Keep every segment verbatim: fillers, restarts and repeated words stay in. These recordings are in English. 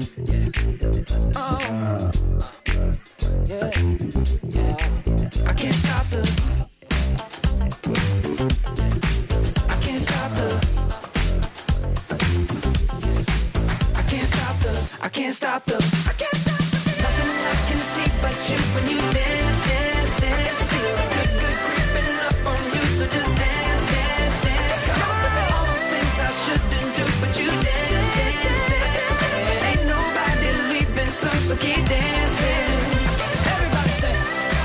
Oh, yeah, yeah. I can't stop the. I can't stop the. I can't stop the. I can't stop the. I can't stop the. Nothing I can see but you when you dance, dance, dance. Feel good, good creeping up on you, so just dance, dance, dance. Come on, all those things I shouldn't do, but you dance, dance, dance. Ain't nobody leaving soon, so keep dancing. Everybody say.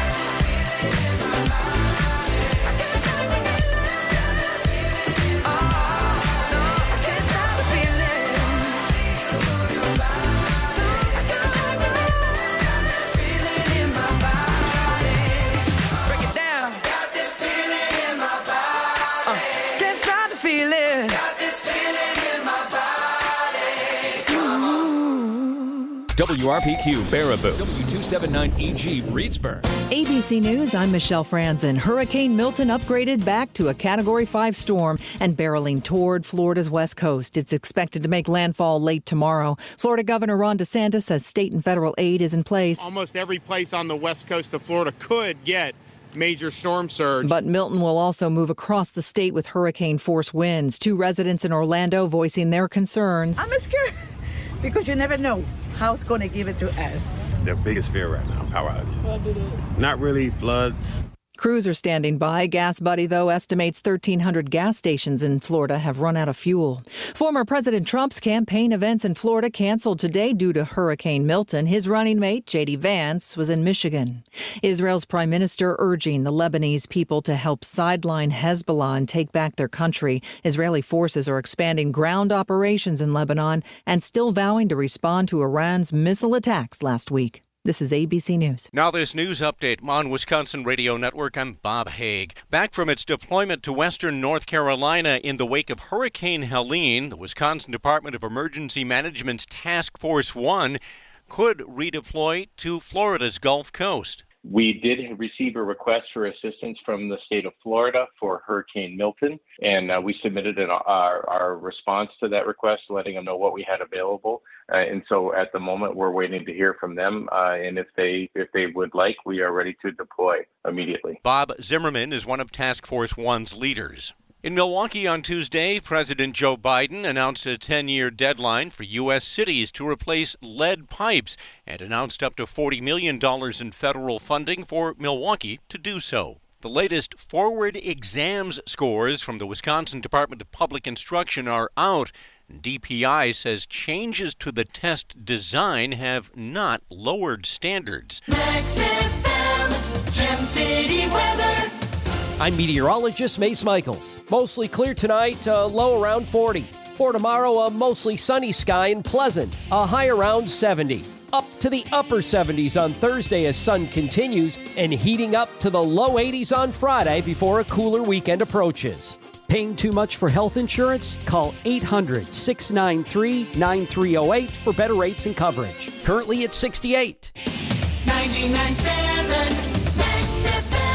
W R P Q Baraboo, W two seventy-nine E G Reedsburg. A B C News, I'm Michelle Franzen. Hurricane Milton upgraded back to a Category five storm and barreling toward Florida's west coast. It's expected to make landfall late tomorrow. Florida Governor Ron DeSantis says state and federal aid is in place. Almost every place on the west coast of Florida could get major storm surge. But Milton will also move across the state with hurricane force winds. Two residents in Orlando voicing their concerns. I'm scared because you never know how it's going to give it to us. Their biggest fear right now, power outages. Not really floods. Crews are standing by. Gas Buddy, though, estimates thirteen hundred gas stations in Florida have run out of fuel. Former President Trump's campaign events in Florida canceled today due to Hurricane Milton. His running mate, J D Vance, was in Michigan. Israel's prime minister urging the Lebanese people to help sideline Hezbollah and take back their country. Israeli forces are expanding ground operations in Lebanon and still vowing to respond to Iran's missile attacks last week. This is A B C News. Now this news update on Wisconsin Radio Network. I'm Bob Haig. Back from its deployment to western North Carolina in the wake of Hurricane Helene, the Wisconsin Department of Emergency Management's Task Force One could redeploy to Florida's Gulf Coast. We did receive a request for assistance from the state of Florida for Hurricane Milton, and uh, we submitted an, our, our response to that request, letting them know what we had available. Uh, and so at the moment, we're waiting to hear from them. Uh, and if they if they would like, we are ready to deploy immediately. Bob Zimmerman is one of Task Force One's leaders. In Milwaukee on Tuesday, President Joe Biden announced a ten-year deadline for U S cities to replace lead pipes and announced up to forty million dollars in federal funding for Milwaukee to do so. The latest forward exams scores from the Wisconsin Department of Public Instruction are out. D P I says changes to the test design have not lowered standards. Max F M, Gem City weather. I'm meteorologist Mace Michaels. Mostly clear tonight, uh, low around forty. For tomorrow, a mostly sunny sky and pleasant, a high around seventy. Up to the upper seventies on Thursday as sun continues, and heating up to the low eighties on Friday before a cooler weekend approaches. Paying too much for health insurance? Call eight hundred, six nine three, nine three zero eight for better rates and coverage. Currently at sixty-eight. ninety-nine point seven Max F M.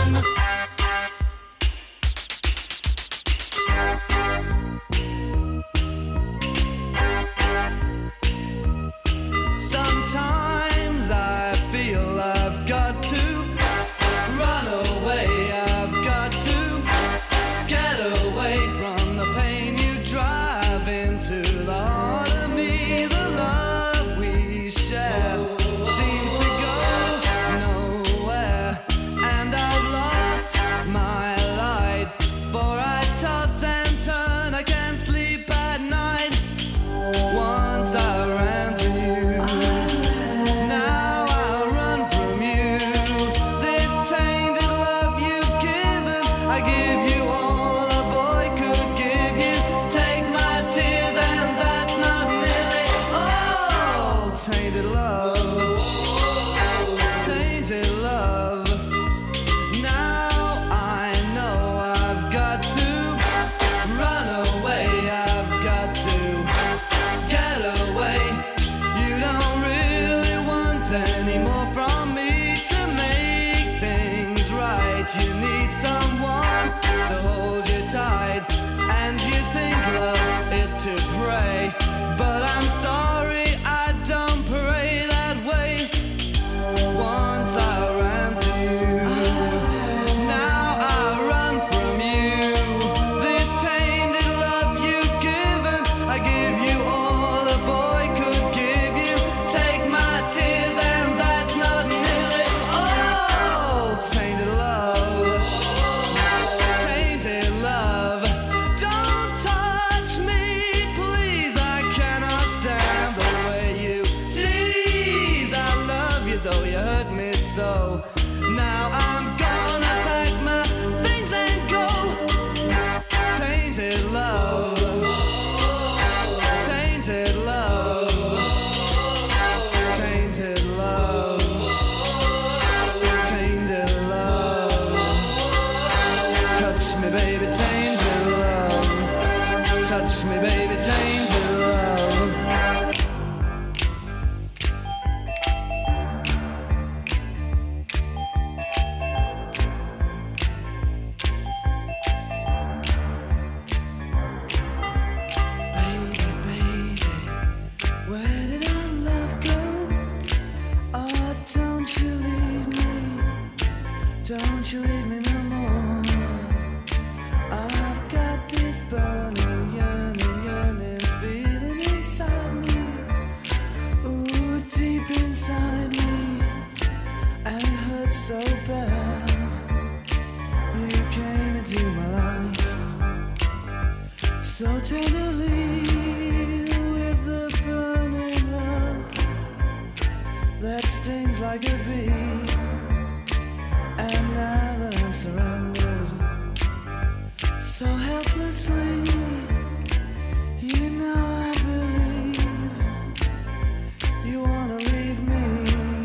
Sometimes I feel I've got to run away. I've got to get away from the pain you drive into the heart of me. The love we share seems to go nowhere. I could be. And now that I'm surrounded so helplessly, you know I believe you wanna leave me.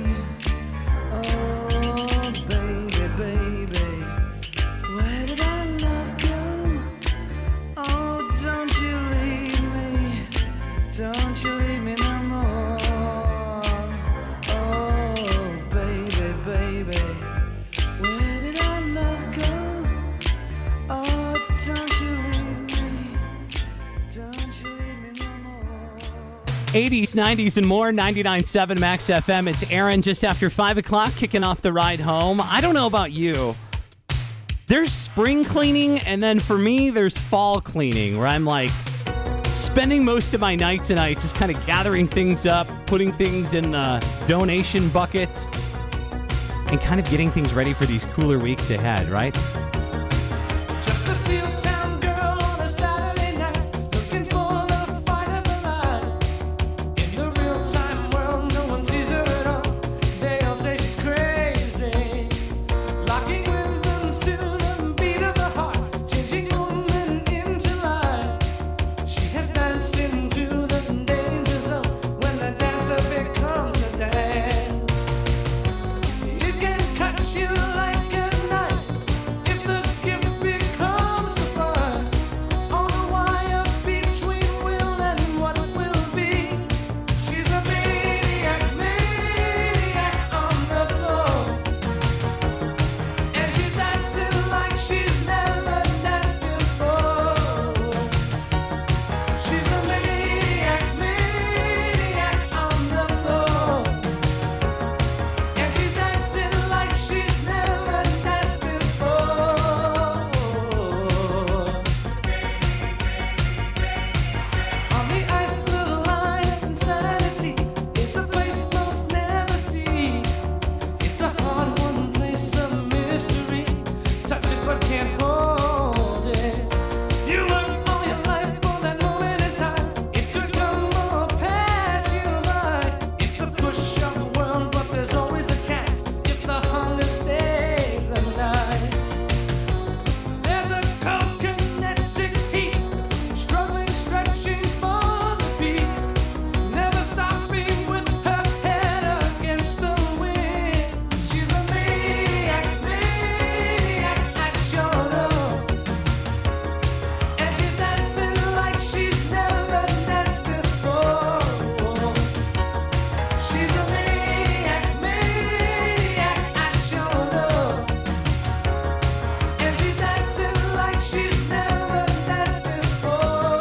Oh, baby, baby, where did our love go? Oh, don't you leave me, don't you leave me no more. Oh, baby, baby, where did our love go? Oh, don't you leave me, don't you leave me no more. eighties, nineties, and more, ninety-nine point seven Max F M. It's Aaron just after five o'clock kicking off the ride home. I don't know about you. There's spring cleaning, and then for me, there's fall cleaning, where I'm like spending most of my night tonight just kind of gathering things up, putting things in the donation bucket, and kind of getting things ready for these cooler weeks ahead, right? Just a steel town girl on a Saturday night, looking for the fight of her life. In the real time world, no one sees her at all. They all say she's crazy, locking rhythms to the beat of her heart, changing woman into life. She has danced into the danger zone when the dancer becomes a dance. It can cut you like a knife if the gift becomes the fire. On the wire between will and what will be. She's a maniac, maniac on the floor. And she's dancing like she's never danced before. She's a maniac, maniac on the floor. And she's dancing like she's never danced before. On the ice blue line of insanity, it's a place most never see. It's a hard-won place of mystery. Touch it but can't hold it. You work all your life for that moment in time. It could come or pass you by. It's a push of the world, but there's always a chance if the hunger stays the night. There's a cold-kinetic heat, struggling, stretching for the peak, never stopping with her head against the wind. She's a maniac, maniac at your door, and she's dancing like she's never danced before. She's a maniac, maniac at your door, and she's dancing like she's never danced before.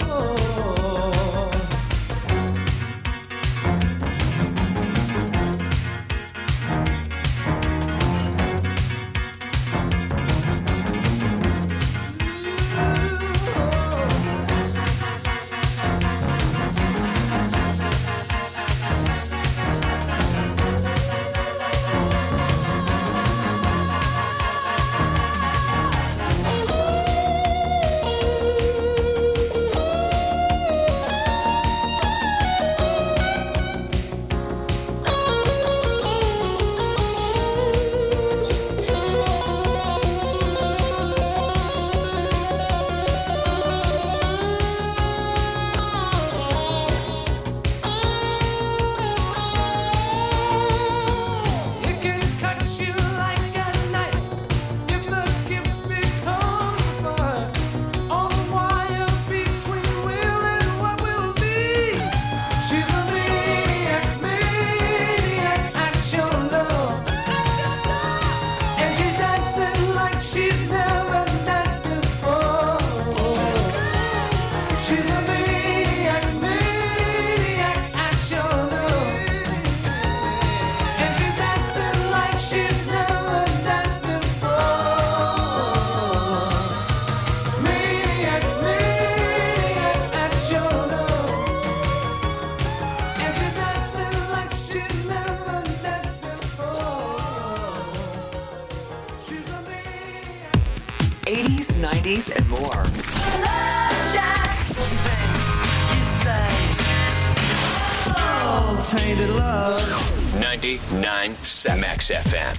It can cut you like a knife if the gift becomes the fire. On the wire between will and what will be. She's a maniac, maniac at your door, and she's dancing like she's never danced before. She's a maniac, maniac at your door, and she's dancing like she's never danced before. Maniac, maniac at your door, and she's dancing like she's never danced before. She's a maniac. eighties, nineties, and more. You say, oh, tainted love. ninety-nine point seven Max F M.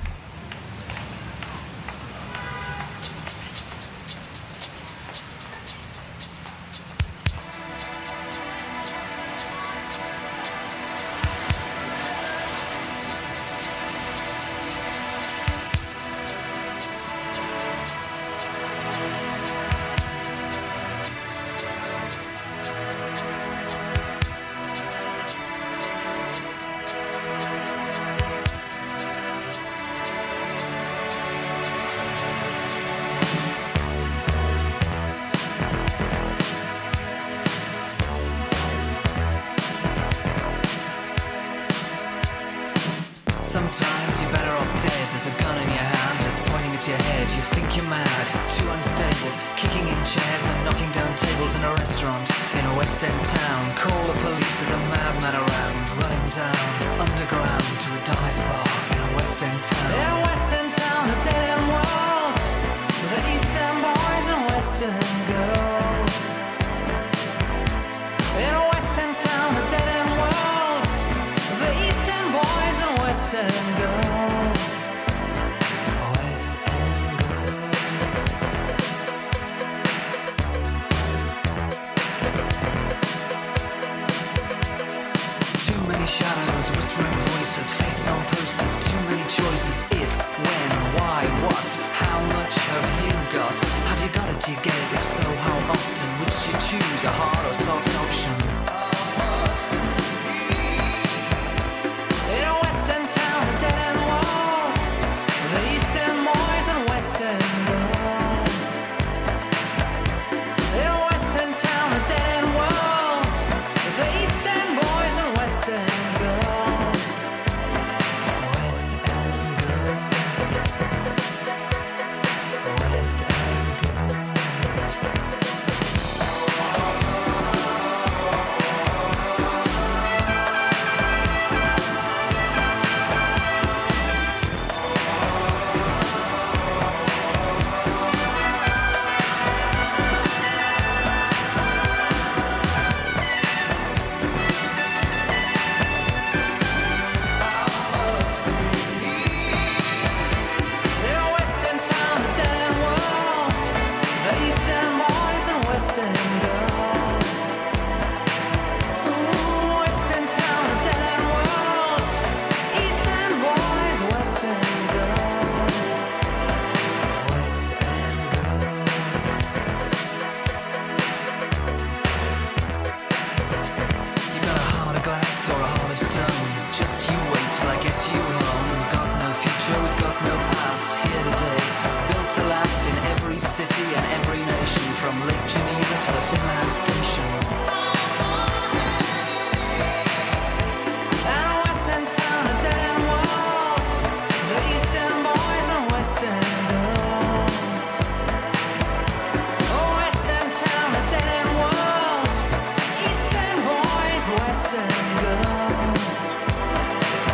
Sometimes you're better off dead. There's a gun in your hand that's pointing at your head. You think you're mad, too unstable, kicking in chairs and knocking down tables in a restaurant in a West End town. Call the police, there's a madman around, running down underground to a dive bar in a West End town. In a West End town, a dead end world, the East End boys and West End girls. In a West End town, a dead end world, the East End boys and West End girls. West End girls. Too many shadows, whispering voices, faces on posters, too many choices. If, when, why, what, how much have you got? Have you got it, do you get it? If so, how often? Which do you choose, a hard or soft option? In a West End town, a dead end world, the East End boys and West End girls. In a West End town, a dead end world, the East End boys and West End girls. West End girls. West End girls. In a West End town, a dead end world, the East End boys and West End girls. Ooh, West End town, a dead end world, East End boys, West End girls. West End girls. You got a heart of glass or a heart of stone. Just you wait till I get you home. We've got no future, we've got no past. Here today, built to last in every city and every nation, from Lake Geneva to the Finland station. And a West End town, a dead end world, the East End boys and West End girls. Oh, West End town, a dead end world, East End boys, West End girls.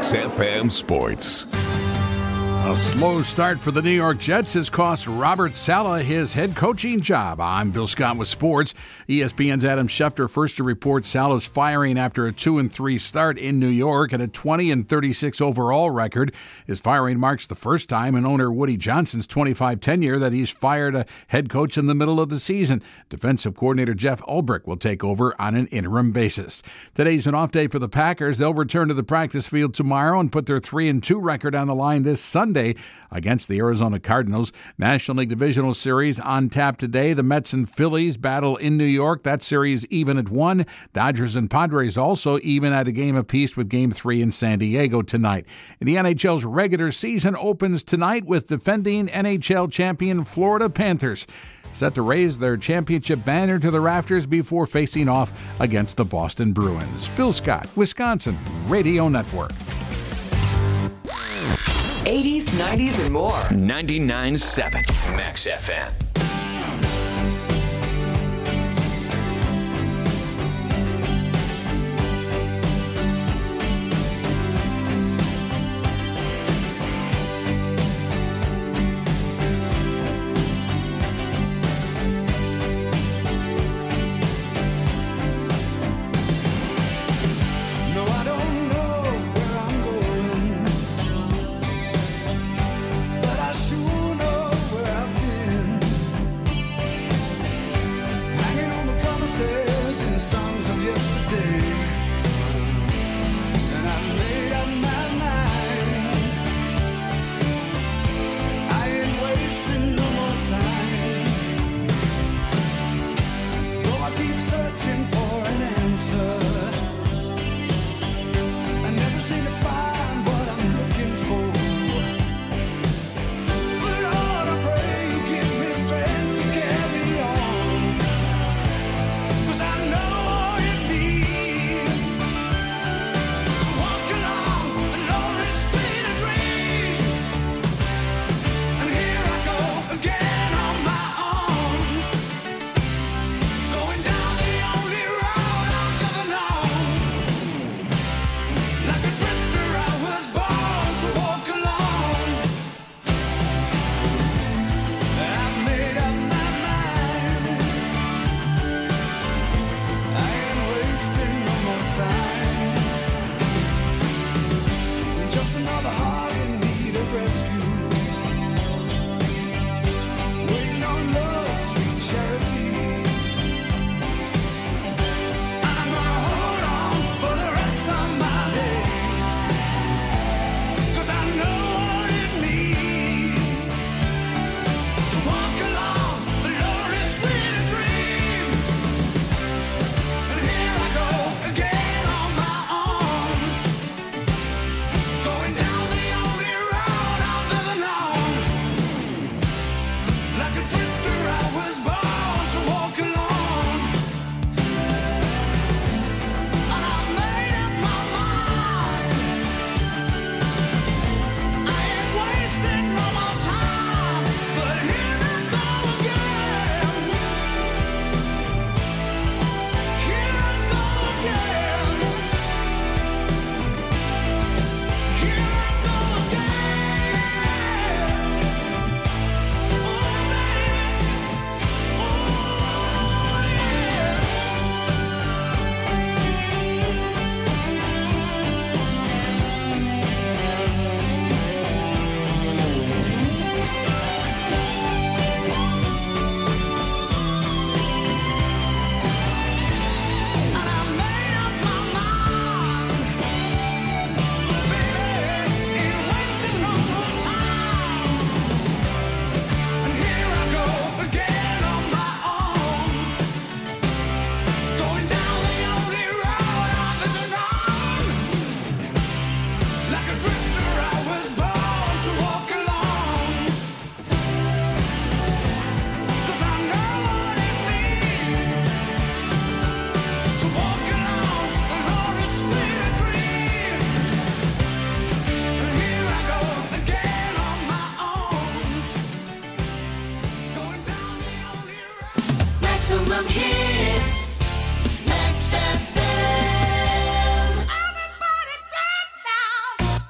Max F M Sports. A slow start for the New York Jets has cost Robert Saleh his head coaching job. I'm Bill Scott with sports. E S P N's Adam Schefter first to report Saleh's firing after a two and three start in New York and a twenty and thirty-six overall record. His firing marks the first time in owner Woody Johnson's twenty-five tenure that he's fired a head coach in the middle of the season. Defensive coordinator Jeff Ulbrich will take over on an interim basis. Today's an off day for the Packers. They'll return to the practice field tomorrow and put their three and two record on the line this Sunday against the Arizona Cardinals. National League Divisional Series on tap today. The Mets and Phillies battle in New York. That series even at one. Dodgers and Padres also even at a game apiece with Game three in San Diego tonight. And the N H L's regular season opens tonight with defending N H L champion Florida Panthers, set to raise their championship banner to the rafters before facing off against the Boston Bruins. Bill Scott, Wisconsin Radio Network. eighties, nineties, and more. ninety-nine point seven Max F M. No, I don't know where I'm going, but I sure know where I've been. Hanging on the promises and songs of yesterday, and I made up my mind. I ain't wasting no more time. Though I keep searching for an answer, I never seem to find what I'm looking for. Lord, I pray you give me strength to carry on, 'cause I know all it means to walk along the lonely street of dreams. And here I go again on my own, going down the only road I've ever known. Like a drifter, I was born to walk alone. I've made up my mind. I ain't wasting no more time. Just another heart in need of rescue, waiting on love, sweet charity. I'm gonna hold on for the rest of my days, 'cause I know what it means to walk along the lonely street of dreams. And here I go again on my own, going down the only road I've ever known. Like a drifter, I was born to walk alone. And I made up my mind. I ain't wasting no more time, but here I go again. Here I go again. Here I go again. Oh, baby. Oh, yeah. And I made up my mind. Oh, baby, ain't wasting no more time. And here I go again on my own, going down the only road I've ever known. Like a drifter, I was born to walk alone. 'Cause I know what it means to walk along the lonely street of dreams. And here I go again on my own, going down the only road. Maximum hits. Max F M. Everybody dance now.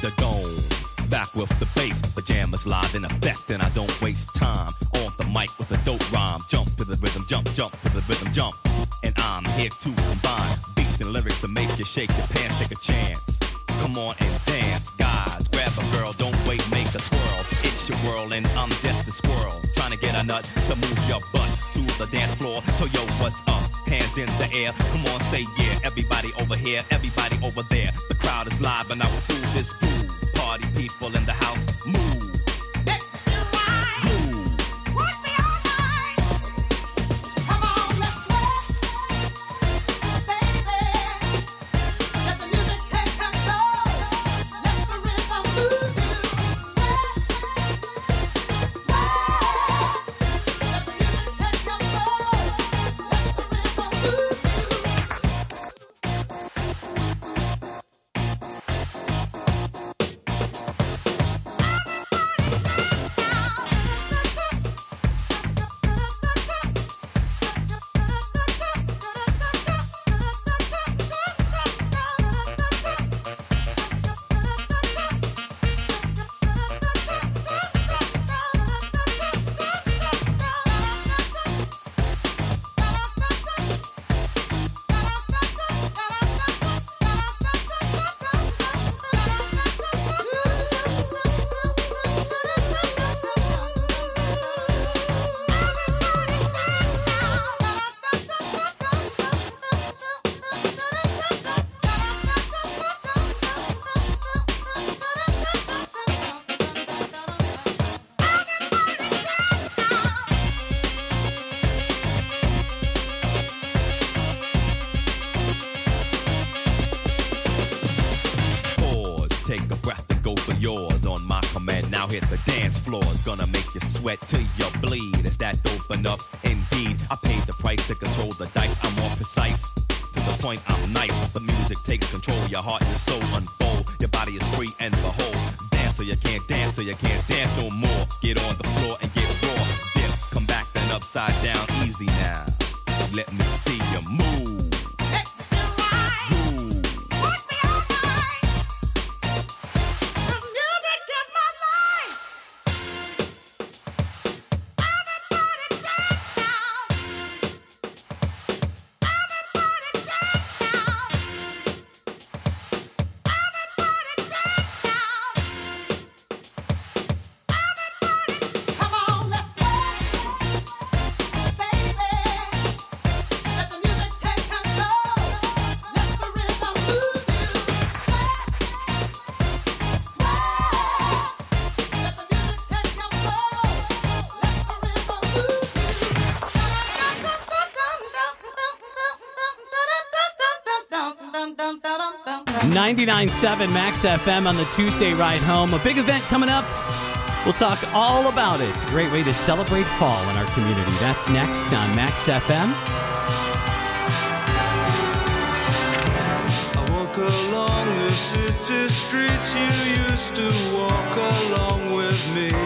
the dome. Back with the bass, pajamas live in effect, and I don't waste time on the mic with a dope rhyme. Jump to the rhythm, jump, jump to the rhythm, jump. And I'm here to combine beats and lyrics to make you shake your pants, take a chance. Come on and dance, guys, grab a girl, don't wait, make a twirl. It's your world and I'm just a squirrel, trying to get a nut to move your butt to the dance floor. So yo, what's up? Hands in the air, come on, say yeah. Everybody over here, everybody over there. The crowd is live and I will do this groove. Party people in the house, move. Hit the dance floor, is gonna make you sweat till you bleed. Is that dope enough? Indeed, I paid the price to control the dice. I'm more precise, to the point I'm nice. The music takes control, your heart and your soul unfold. Your body is free and behold. Dance so you can't dance, so you can't dance no more. Get on the floor and get raw. Dip, come back then upside down, easy now. Let me see you move. ninety-nine point seven Max F M on the Tuesday ride home. A big event coming up. We'll talk all about it. It's a great way to celebrate fall in our community. That's next on Max F M. I walk along the city streets you used to walk along with me.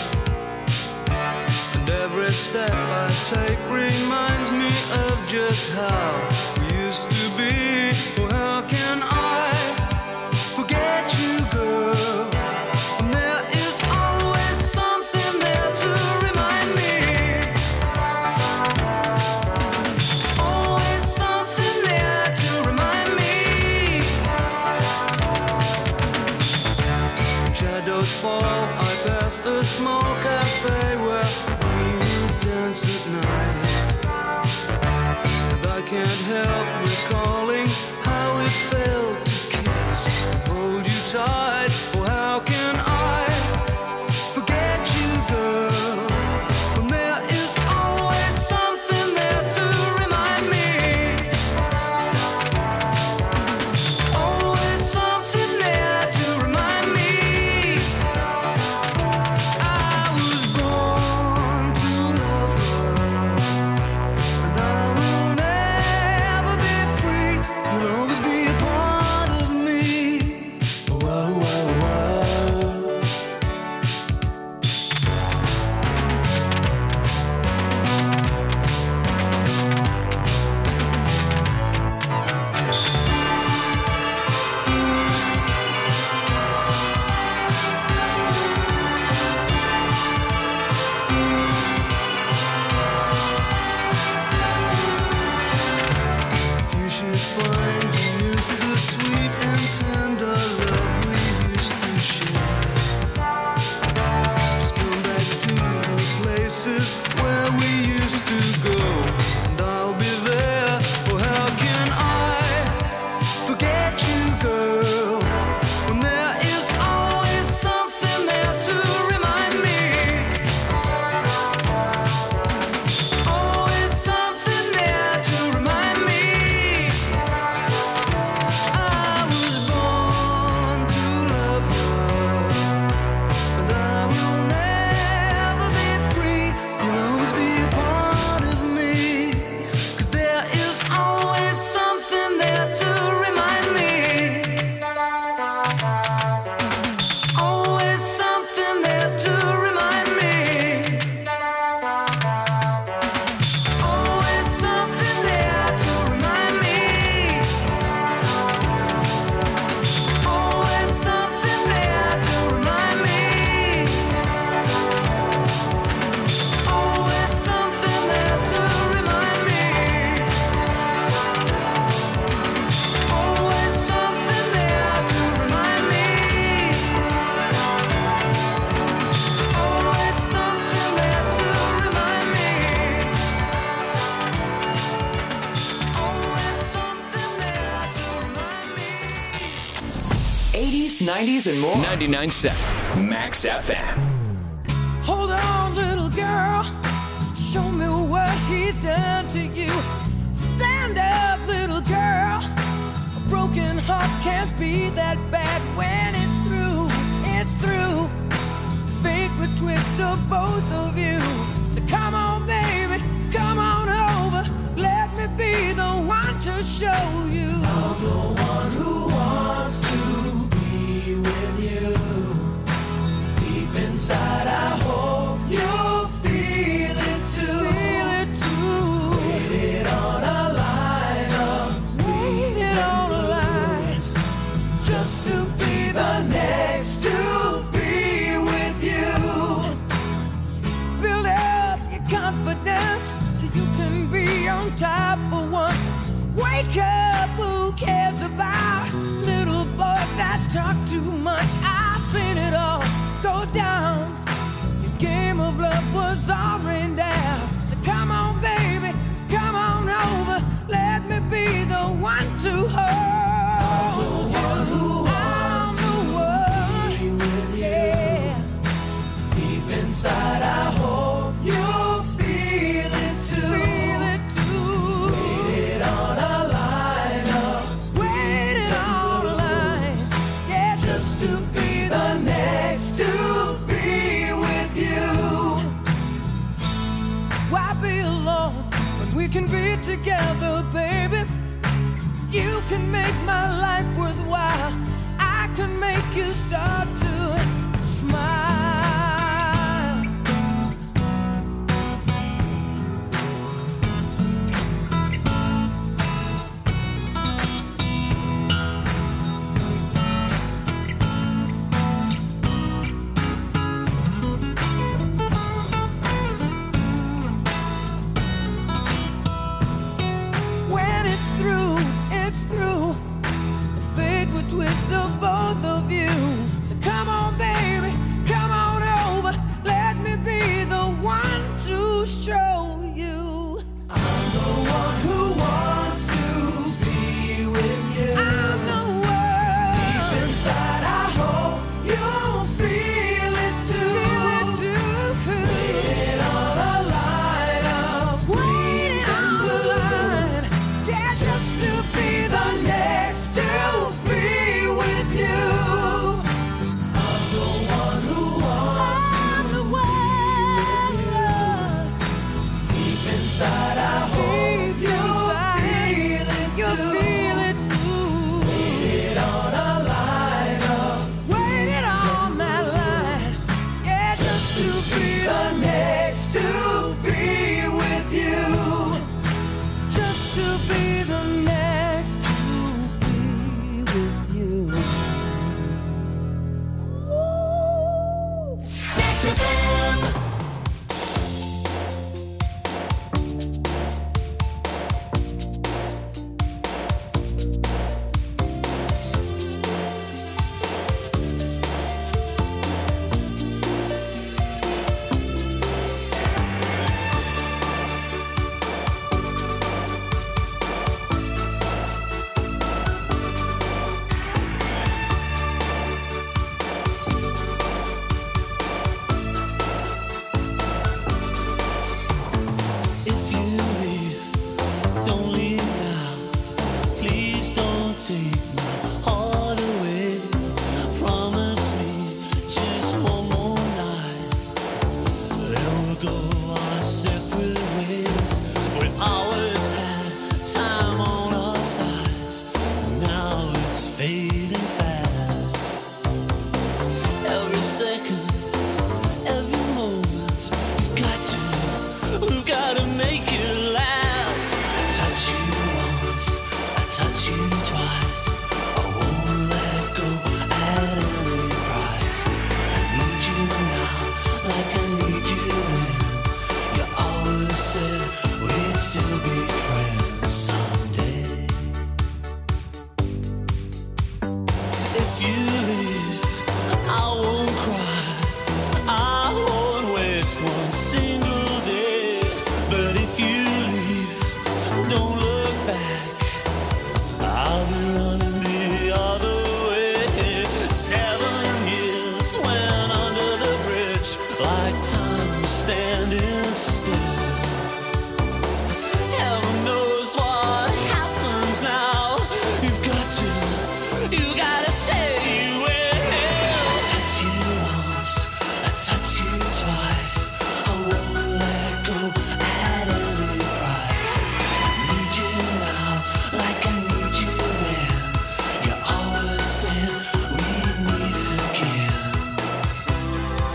And every step I take reminds me of just how we used to be. Well, how can I forget you, girl? And there is always something there to remind me. Always something there to remind me. Shadows fall, I pass a small cafe where we would dance at night. And I can't help recalling how it felt to kiss and hold you tight. Oh, how can I forget you, girl? When there is always something there to remind me. Always something there to remind me. I was born to love her, and I will never be free. You'll always be a part of me. Oh, I eighties, nineties, and more. ninety-nine point seven Max F M. Hold on, little girl. Show me what he's done to you. Stand up, little girl. A broken heart can't be that bad when it's through. It's through. Fate would twist of both of you. So come on, baby, come on over. Let me be the one to show you. I'm the one who wants to be with you. Deep inside, I hope you'll feel it too. Feel it too. Waited on a line of waited on a line just to be the next to be with you. Build up your confidence so you can be on top for once. Wake up, who cares about little boys that talk too much? I've seen it all go down. Your game of love was all rained down. So come on, baby, come on over. Let me be the one to hold. I'm the one who wants to be with you. Yeah. Deep inside, I hope you'll feel it too. Feel it too. Waited on a line up. Waited on a line. Yeah, just to be the next to be with you. Why be alone when we can be together, baby? You can make my life worthwhile. I can make you start to smile. When it's through, it's through. Fate would twist of both of you. So come on, baby, come on over. Let me be the one to show you. I'm the one who wants to be with you. I'm the one. Deep inside, I hope you'll feel it too. Feel it too. Waiting on a line of waiting on a line. Yeah, just to be the next to be with you. I'm the one who wants I'm the one. Deep inside, I hope you'll feel it you'll too. Feel it too. Waited on a line of waited on that line. Yeah, just to be the next to be with you. Just to be the next to be with you. Next F M. If you leave, don't leave now. Please don't take my heart away. Promise me just one more night. Then we'll go our separate ways. We always had time on our sides. Now it's fading fast. Every second, every moment, you've got to, we've got to make it last. Touch you once, I touch you twice. I won't let go at any price. I need you now, like I need you then. You always said we'd still be friends someday. If you leave, I won't cry. still. Heaven knows what happens now. You've got to, you gotta say you will. I touch you once, I touch you twice. I won't let go at any price. I need you now, like I need you then. You always said we'd meet again.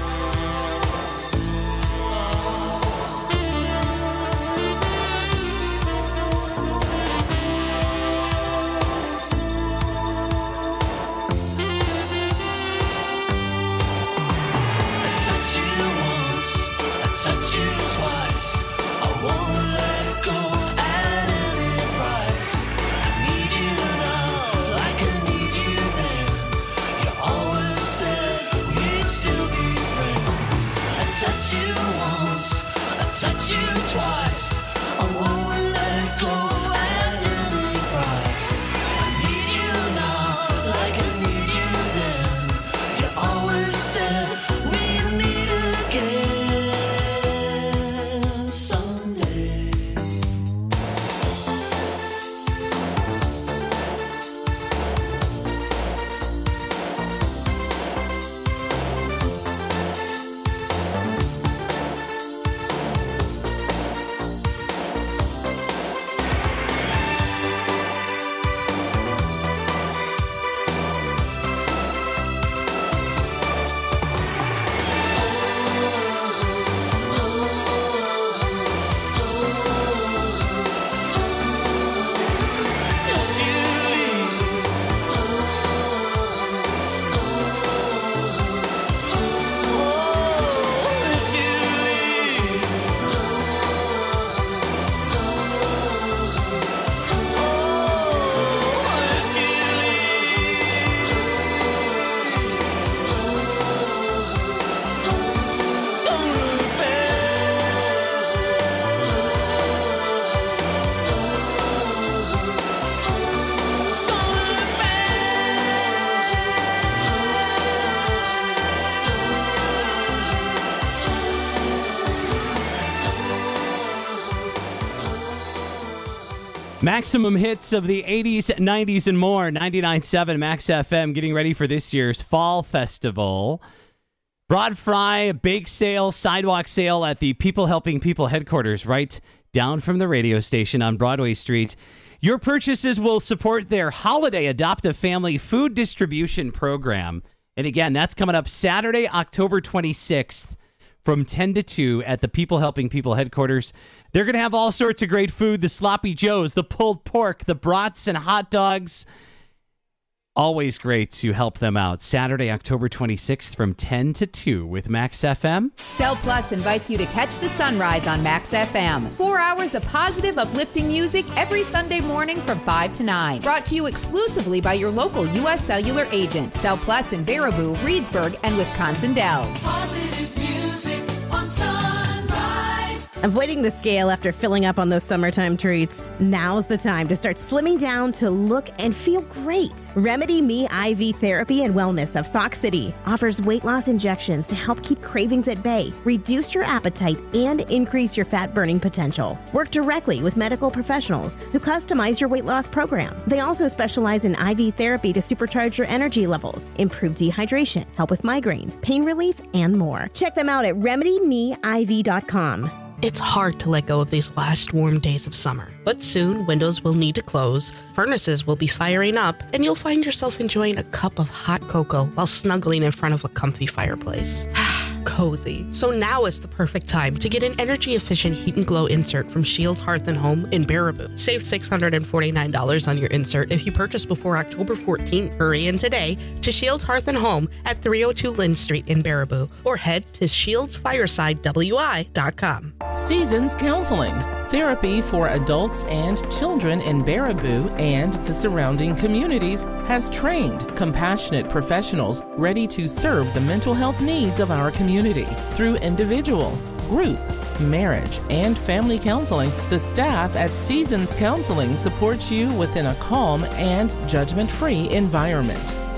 I touch you once, I touch you twice. I won't let go at any price. I need you now, like I need you then. You always said we'd still be friends. I touch you once, I touch you twice. I won't let go at any price. I need you now, like I need you then. You always said we'd meet again someday. Maximum hits of the eighties, nineties, and more. ninety-nine point seven Max F M, getting ready for this year's Fall Festival. Broad Fry, bake sale, sidewalk sale at the People Helping People headquarters right down from the radio station on Broadway Street. Your purchases will support their holiday adoptive family food distribution program. And again, that's coming up Saturday, October twenty-sixth from ten to two at the People Helping People headquarters. They're going to have all sorts of great food, the sloppy joes, the pulled pork, the brats and hot dogs. Always great to help them out. Saturday, October twenty-sixth from ten to two with Max F M. Cell Plus invites you to catch the sunrise on Max F M. Four hours of positive, uplifting music every Sunday morning from five to nine. Brought to you exclusively by your local U S Cellular agent. Cell Plus in Baraboo, Reedsburg, and Wisconsin Dells. Positive music on Sunrise. Avoiding the scale after filling up on those summertime treats. Now's the time to start slimming down to look and feel great. Remedy Me I V Therapy and Wellness of Sauk City offers weight loss injections to help keep cravings at bay, reduce your appetite, and increase your fat burning potential. Work directly with medical professionals who customize your weight loss program. They also specialize in I V therapy to supercharge your energy levels, improve dehydration, help with migraines, pain relief, and more. Check them out at remedy me I V dot com. It's hard to let go of these last warm days of summer, but soon windows will need to close, furnaces will be firing up, and you'll find yourself enjoying a cup of hot cocoa while snuggling in front of a comfy fireplace. Cozy. So now is the perfect time to get an energy-efficient heat and glow insert from Shields Hearth and Home in Baraboo. Save six hundred forty-nine dollars on your insert if you purchase before October fourteenth. Hurry in today to Shields Hearth and Home at three oh two Lynn Street in Baraboo, or head to shields fireside w i dot com. Seasons Counseling, therapy for adults and children in Baraboo and the surrounding communities, has trained, compassionate professionals ready to serve the mental health needs of our community. Through individual, group, marriage, and family counseling, the staff at Seasons Counseling supports you within a calm and judgment-free environment.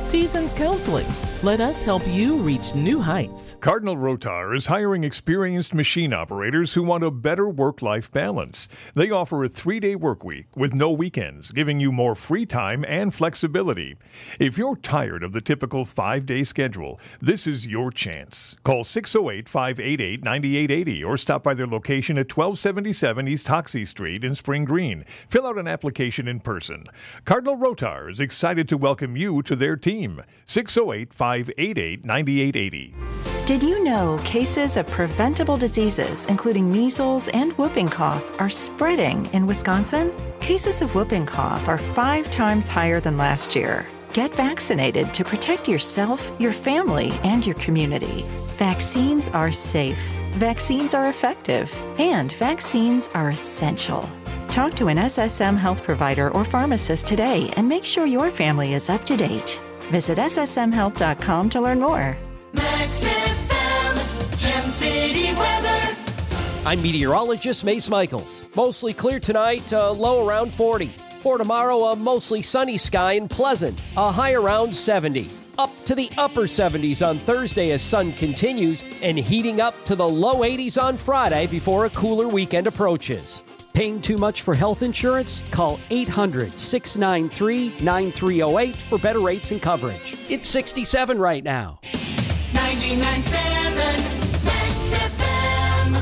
Seasons Counseling. Let us help you reach new heights. Cardinal Rotar is hiring experienced machine operators who want a better work-life balance. They offer a three-day work week with no weekends, giving you more free time and flexibility. If you're tired of the typical five-day schedule, this is your chance. Call six oh eight, five eight eight, nine eight eight oh or stop by their location at twelve seventy-seven East Hoxie Street in Spring Green. Fill out an application in person. Cardinal Rotar is excited to welcome you to their team. six oh eight, five eight eight, nine eight eight oh. Did you know cases of preventable diseases, including measles and whooping cough, are spreading in Wisconsin? Cases of whooping cough are five times higher than last year. Get vaccinated to protect yourself, your family, and your community. Vaccines are safe, vaccines are effective, and vaccines are essential. Talk to an S S M health provider or pharmacist today and make sure your family is up to date. Visit S S M health dot com to learn more. Max F M, Gem City weather. I'm meteorologist Mace Michaels. Mostly clear tonight, uh, low around forty. For tomorrow, a mostly sunny sky and pleasant, a high around seventy. Up to the upper seventies on Thursday as sun continues, and heating up to the low eighties on Friday before a cooler weekend approaches. Paying too much for health insurance? Call eight hundred, six nine three, nine three oh eight for better rates and coverage. It's sixty-seven right now. ninety-nine point seven Max F M.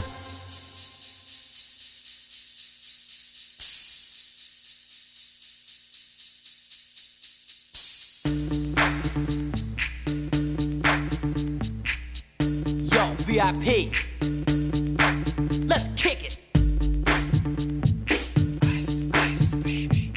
Yo, V I P. Let's kick it. Ice, ice, baby.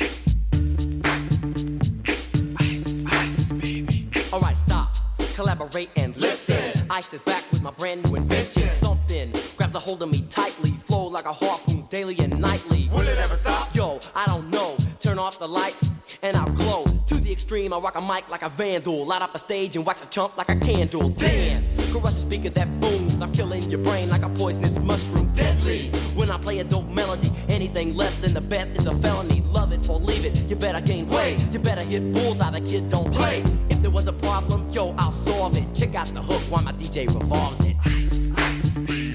Ice, ice, baby. All right, stop. Collaborate and listen. Ice is back with my brand new invention. Something grabs a hold of me tightly. Flow like a harpoon daily and nightly. Will it ever stop? Yo, I don't know. Turn off the lights and I'll glow. To the extreme, I rock a mic like a vandal. Light up a stage and wax a chump like a candle. Dance, crush a speaker that booms. I'm killing your brain like a poisonous mushroom. Deadly, when I play a dope melody. Anything less than the best is a felony. Love it or leave it, you better gain weight. You better hit bullseye, the kid don't play. If there was a problem, yo, I'll solve it. Check out the hook while my D J revolves it. Ice, ice, baby.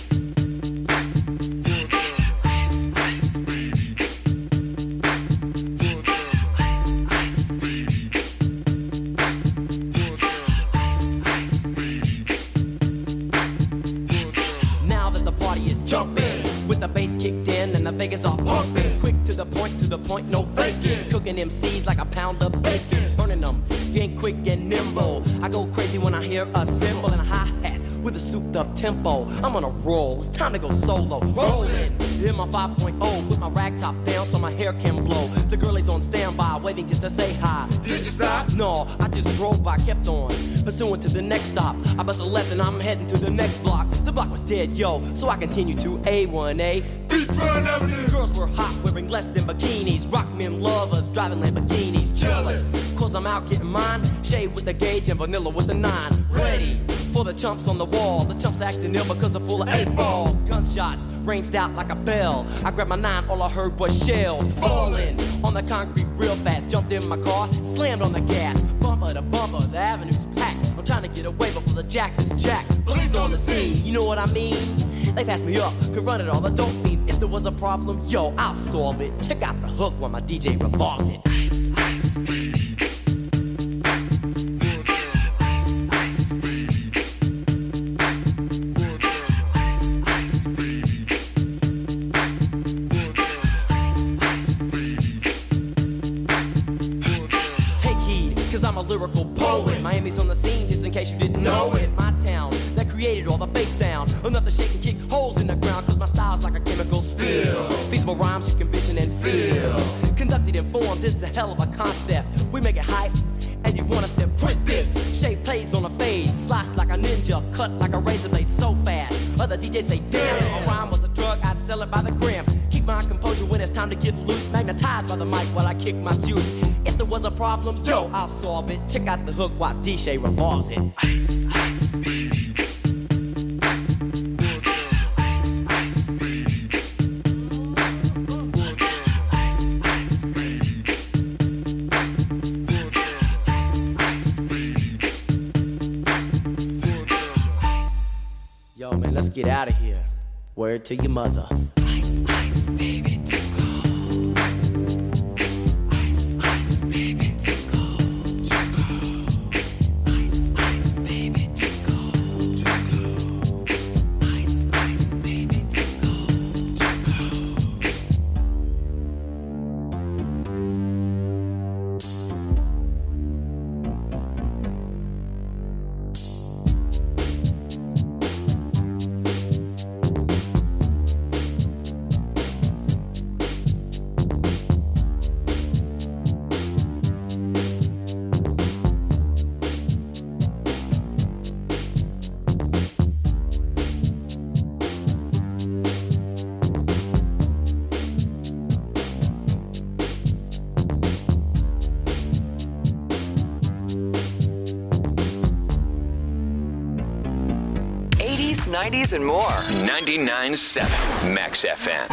Jumping with the bass kicked in and the Vegas all pumping. Quick to the point, to the point, no faking. Cooking M Cs like a pound of bacon. Burning them, if you ain't quick and nimble. I go crazy when I hear a cymbal and a hi-hat with a souped up tempo. I'm on a roll, it's time to go solo. Rolling in my five point oh with my rag top down so my hair can blow. The girl is on standby, waiting just to say hi. Did you stop? No, I just drove by, kept on pursuing to the next stop. I bust a left and I'm heading to the next block. The block was dead, yo, so I continue to A one A. Beachfront Avenue. Girls were hot, wearing less than bikinis. Rock men lovers, driving Lamborghinis. Jealous, cause I'm out getting mine. Shade with the gauge and vanilla with the nine. Ready for the chumps on the wall. The chumps acting ill because they're full of eight ball. Gunshots ranged out like a bell. I grabbed my nine, all I heard was shells falling on the concrete real fast. Jumped in my car, slammed on the gas. Bumper to bumper, the avenue's packed. I'm trying to get away before the jack is jacked. Police on the scene, you know what I mean? They passed me up, could run it all the dope fiends. If there was a problem, yo, I'll solve it. Check out the hook while my D J revolves it. Ice, ice, baby. Lyrical poet. Miami's on the scene, just in case you didn't know it. My town that created all the bass sound. Enough to shake and kick holes in the ground, cause my style's like a chemical spill. Feasible rhymes you can vision and feel. Conducted and formed, this is a hell of a concept. We make it hype, and you want us to print this. Shape plays on a fade, slice like a ninja, cut like a razor blade so fast. Other D Js say, damn, a rhyme was a drug, I'd sell it by the gram. Keep my composure when it's time to get loose. Magnetized by the mic while I kick my juice. If there was a problem, yo, I'll solve it. Check out the hook while D J revolves it. Ice, ice, baby. Ice, ice, baby. Ice, ice, baby. Ice, ice, man, let's get out of here. Word to your mother. Ice, ice, baby, tickle. Ice, ice, baby, tickle. Tickle. Ice, ice, baby, tickle. Tickle. Ice, ice, baby, tickle. Tickle. eighties, nineties, and more. ninety-nine point seven Max F M.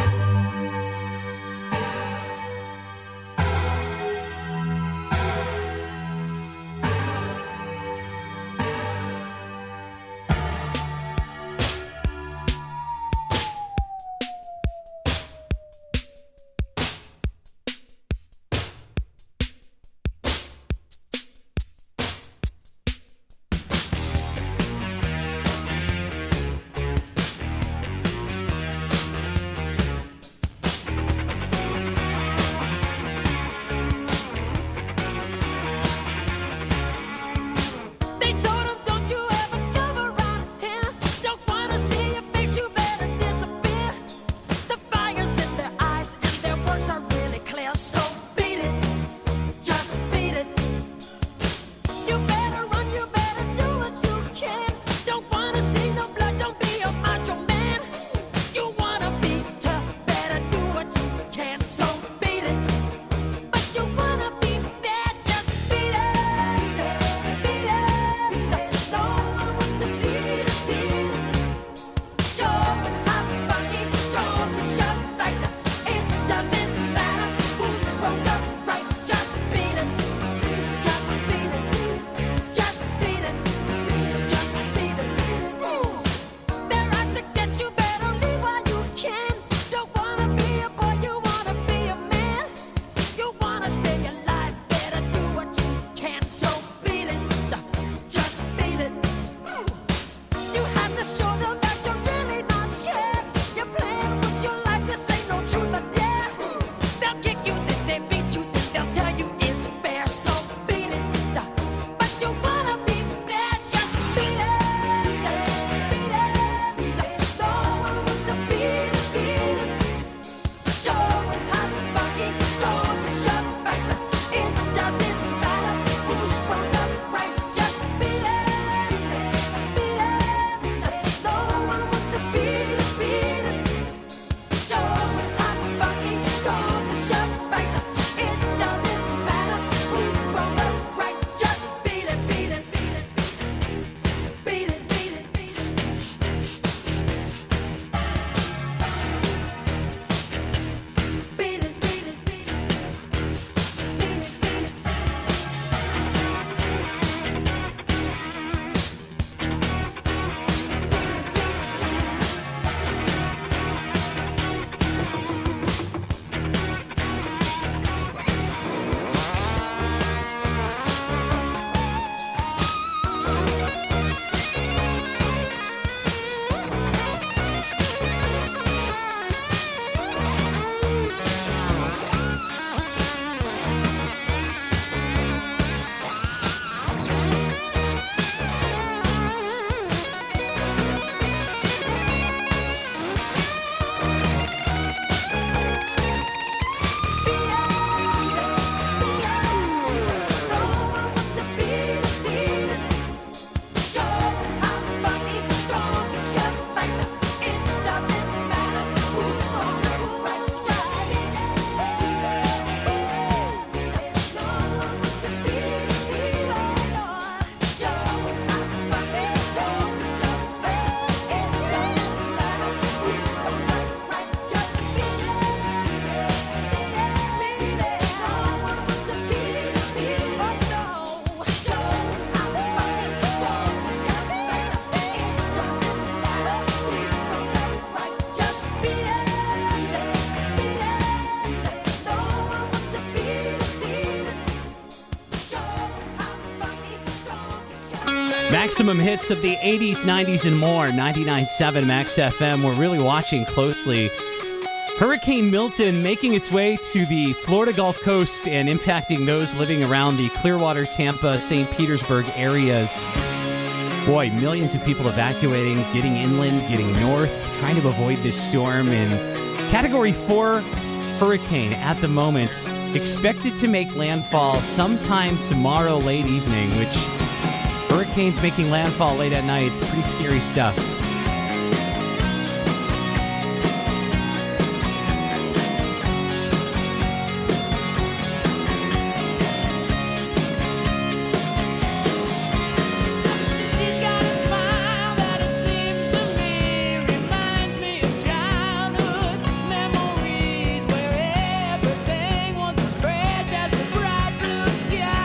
Maximum hits of the eighties, nineties, and more. ninety-nine point seven Max F M. We're really watching closely. Hurricane Milton making its way to the Florida Gulf Coast and impacting those living around the Clearwater, Tampa, Saint Petersburg areas. Boy, millions of people evacuating, getting inland, getting north, trying to avoid this storm. And Category four hurricane at the moment, expected to make landfall sometime tomorrow late evening, which hurricanes making landfall late at night, pretty scary stuff.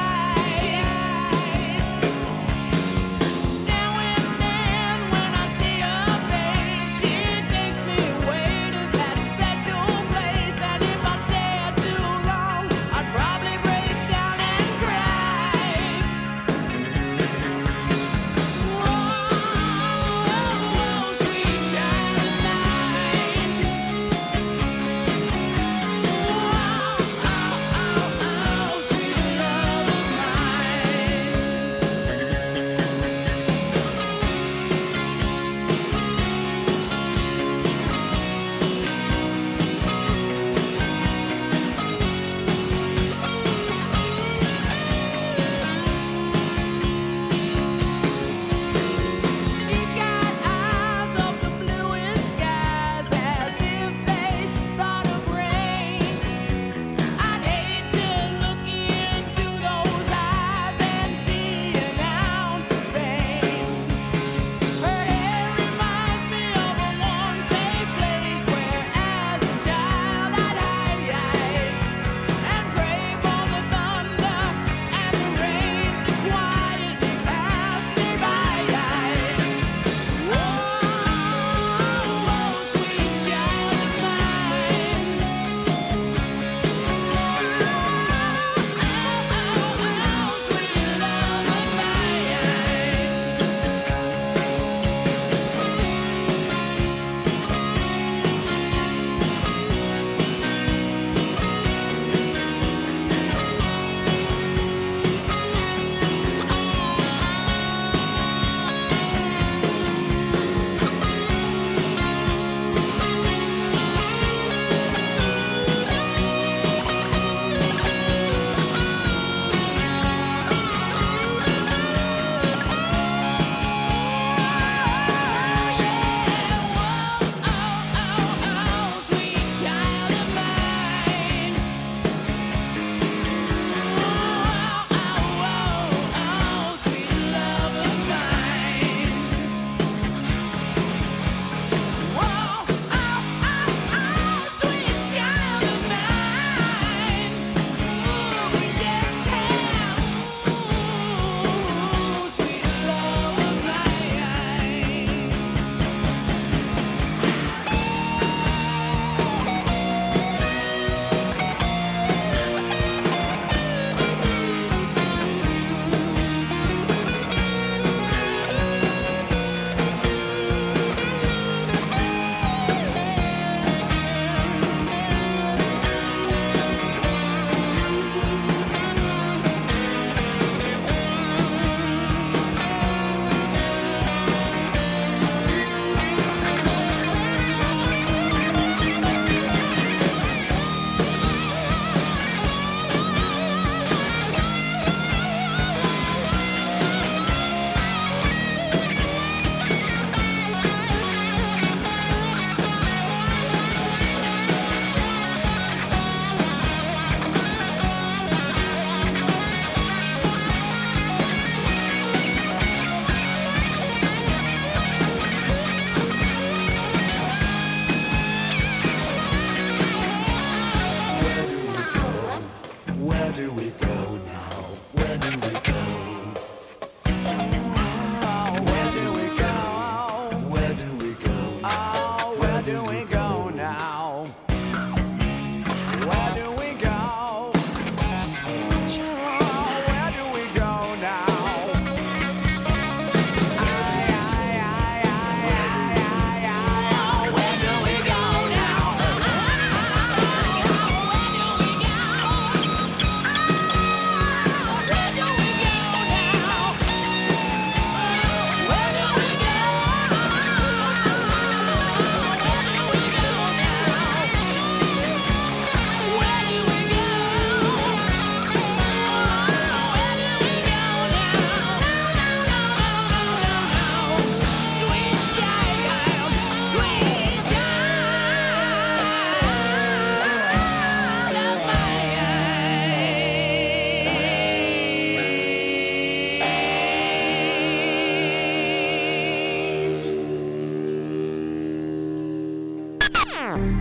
Now and then when I see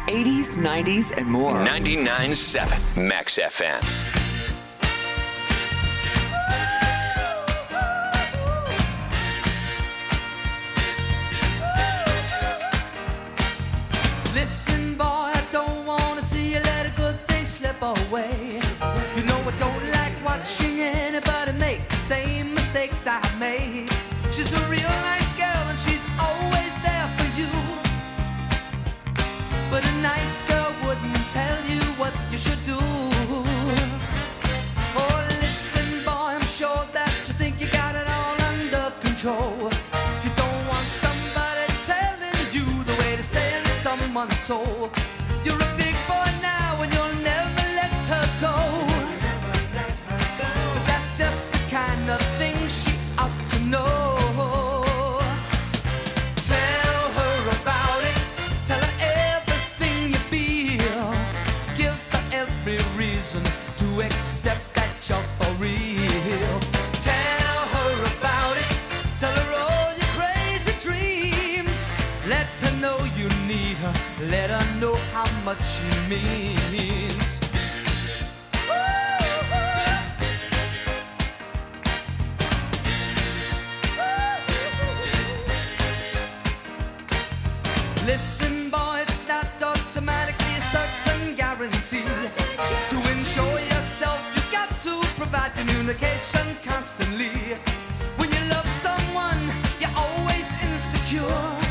eighties, nineties, and more. ninety-nine point seven Max F M. Listen, boy, I don't want to see you let a good thing slip away. You know I don't like watching anybody make the same mistakes I made. She's a real nice girl and she's always there for you. But a nice girl wouldn't tell you what you should do. Oh, listen, boy, I'm sure that you think you got it all under control. You don't want somebody telling you the way to stay in someone's soul. You're a big boy now and you'll never let her go. But that's just the kind of thing she ought to know. Tell her about it. Tell her everything you feel. Give her every reason to accept that you're for real. Tell her about it. Tell her all your crazy dreams. Let her know you need her. Let her know how much she means. Listen, boy, it's not automatically a certain guarantee. To ensure yourself, you got to provide communication constantly. When you love someone, you're always insecure.